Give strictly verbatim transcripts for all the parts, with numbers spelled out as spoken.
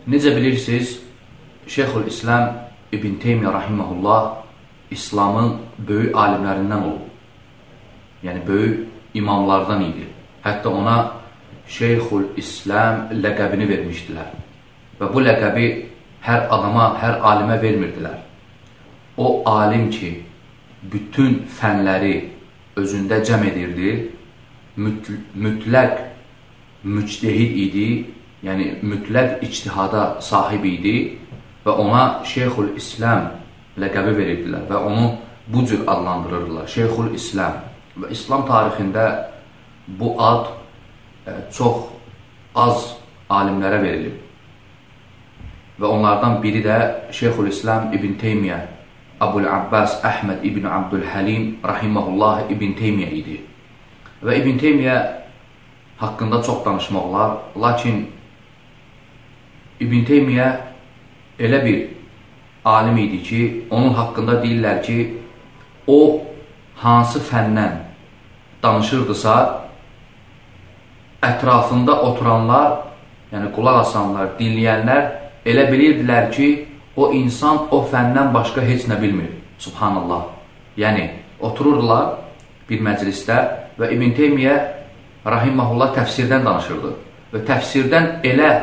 Necə bilirsiniz, Şeyxülislam İbn Teymiyyə rahimehullah İslamın böyük alimlərindən olub. Yəni, böyük imamlardan idi. Hətta ona Şeyxülislam ləqəbini vermişdilər. Və bu ləqəbi hər adama, hər alimə vermirdilər. O alim ki, bütün fənləri özündə cəm edirdi, mütləq müctehid idi, yəni mütləq ictihada sahib idi və ona Şeyxülislam ləqəbi verirdilər və onu bu cür adlandırırdılar, Şeyxülislam. Və İslam tarixində bu ad e, çox az alimlərə verilib. Və onlardan biri də Şeyxülislam İbn Teymiyyə, Əbu'l-Abbas Əhməd İbn Abdülhəlim rahimehullah İbn Teymiyyə idi. Və İbn Teymiyyə haqqında çox danışmaq olar, lakin İbn Teymiyyə elə bir alim idi ki, onun haqqında deyirlər ki, o hansı fəndən danışırdısa, ətrafında oturanlar, yəni qulaq asanlar, dinləyənlər elə bilirdilər ki, o insan o fəndən başqa heç nə bilmir. Subhanallah. Yəni, otururdular bir məclisdə və İbn Teymiyyə rahimehullah təfsirdən danışırdı. Və təfsirdən elə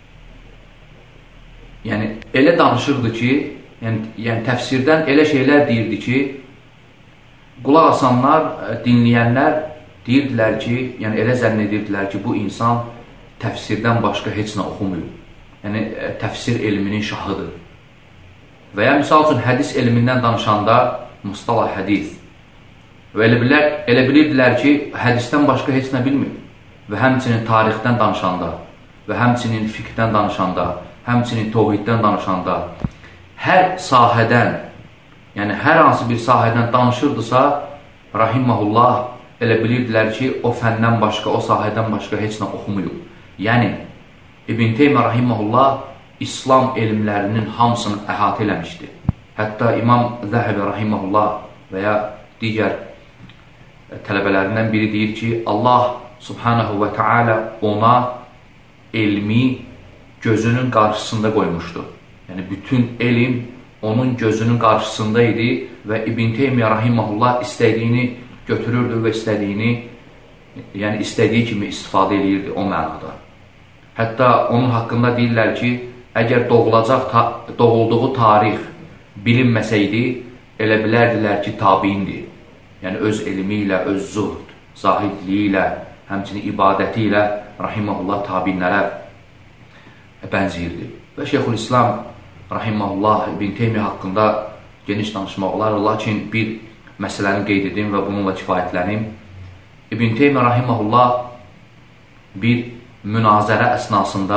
yəni, elə danışırdı ki, yəni, yəni təfsirdən elə şeylər deyirdi ki, qulaq asanlar, dinləyənlər deyirdilər ki, yəni elə zənn edirdilər ki, bu insan təfsirdən başqa heç nə oxumuyor. Yəni, təfsir elminin şahıdır. Və ya misal üçün, hədis elmindən danışanda, mustalah hədis. Və elə, bilər, elə bilirdilər ki, hədisdən başqa heç nə bilmir. Və həmçinin tarixdən danışanda, və həmçinin fiqhdən danışanda, həmçinin təvhiddən danışanda, hər sahədən, yəni hər hansı bir sahədən danışırdısa, rahimehullah elə bilirdilər ki, o fəndən başqa, o sahədən başqa heç nə oxumuyor. Yəni, İbn Teymiyyə rahimehullah İslam elmlərinin hamısını əhatə eləmişdi. Hətta İmam Zəhəbi rahimehullah və ya digər tələbələrindən biri deyir ki, Allah subhanahu və teala ona elmi gözünün qarşısında qoymuşdu. Yəni, bütün elm onun gözünün qarşısında idi və İbn Teymiyyə rahimehullah istədiyini götürürdü və istədiyini, yəni istədiyi kimi istifadə edirdi o mənada. Hətta onun haqqında deyirlər ki, əgər doğulacaq, ta doğulduğu tarix bilinməsəydi, elə bilərdilər ki, tabiindir. Yəni, öz elmi ilə, öz zuhd, zahidliyi ilə, həmçinin ibadəti ilə rahimehullah tabinlərə bənziyirdi. Və Şeyxülislam rahimehullah İbn Teymiyyə haqqında geniş danışmaq olar, lakin bir məsələni qeyd edim və bununla kifayətlənim. İbn Teymiyyə rahimehullah bir münazərə əsnasında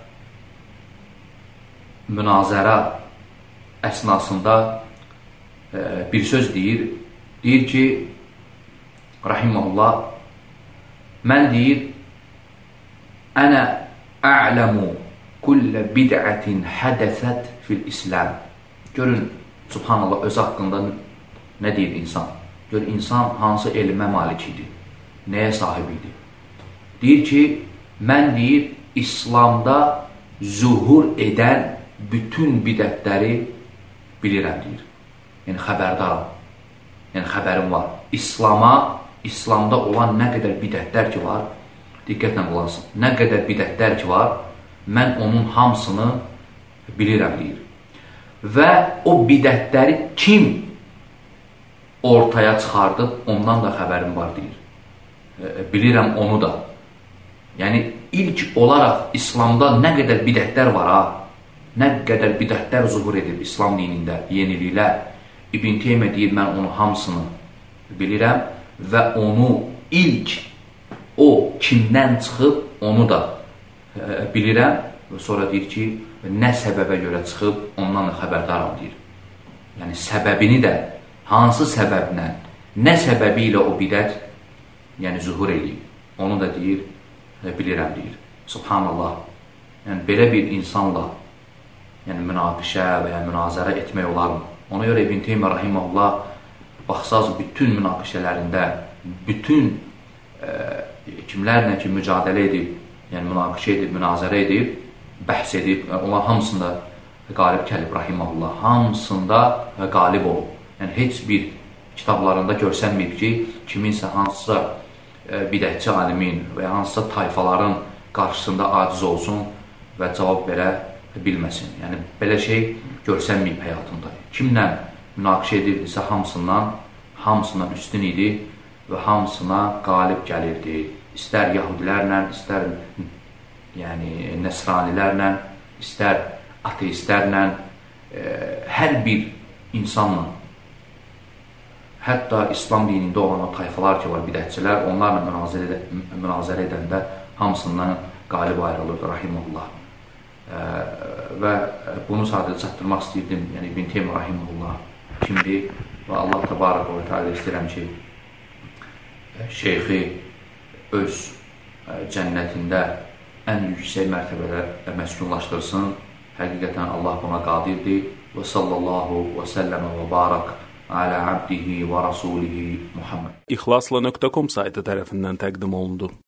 münazərə əsnasında e, bir söz deyir. Deyir ki, rahimehullah, mən deyir, ənə a'ləmu kullə bid'ətin hədəsət fil-İslam. Görün, subhanallah, özü haqqında nə deyir insan? Görün, insan hansı elmə malik idi? Nəyə sahib idi? Deyir ki, mən deyir, İslamda zuhur edən bütün bidətləri bilirəm, deyir. Yəni, xəbərdaram. Yəni, xəbərim var. İslama, İslamda olan nə qədər bidətlər ki var, diqqətlə qulansın, nə qədər bidətlər ki var, mən onun hamısını bilirəm, deyir. Və o bidətləri kim ortaya çıxardıb, ondan da xəbərim var, deyir. E, bilirəm onu da. Yəni, ilk olaraq İslamda nə qədər bidətlər var, ha? Nə qədər bidətlər zuhur edib İslam dinində, yeniliklər. İbn Teymiyyə deyir, mən onu hamısını bilirəm və onu ilk o kimdən çıxıb, onu da e, bilirəm və sonra deyir ki, nə səbəbə görə çıxıb, ondan da xəbərdaram, deyir. Yəni, səbəbini də, hansı səbəblə, nə səbəbi ilə o bidət, yəni zuhur edib, onu da deyir, e, bilirəm, deyir. Subhanallah. Yəni, belə bir insanla yəni, münaqişə və ya münazərə etmək olarmı? Ona görə İbn Teymiyyə rahimehullah baxsaz bütün münaqişələrində, bütün e, kimlərlə ki mücadilə edib, yəni münaqişə edib, münazərə edib, bəhs edib, onlar hamısında qalib gəlib, rahiməhullah, hamısında qalib olub. Yəni, heç bir kitablarında görsənməyib ki, kiminsə hansısa bidətçi alimin və hansısa tayfaların qarşısında aciz olsun və cavab verə bilməsin. Yəni, belə şey görsənməyib həyatında. Kimlə münaqişə edirdisə hamısından, hamısından üstün idi və hamısına qalib gəlirdi. İstər yahudilərlə, istər yəni, nəsranilərlə, istər ateistlərlə, e, hər bir insanla, hətta İslam dinində olan o tayfalar ki var, bidətçilər, onlarla münazirə, münazirə edəndə hamısından qalib ayrılırdı, rahimullah. E, və bunu sadəcə çatdırmaq istəyirdim, yəni İbn Teymiyyə rahimullah kimdir və Allah təbarək və teala istəyirəm ki, şeyxi öz cənnətində ən yüksək mərtəbələr məskunlaşdırsın. Həqiqətən Allah buna qadirdir. Və sallallahu və səlləmə və barak alə abdihi və rasulihi Muhammed. İxlasla nöqtə com saytı tərəfindən təqdim olundu.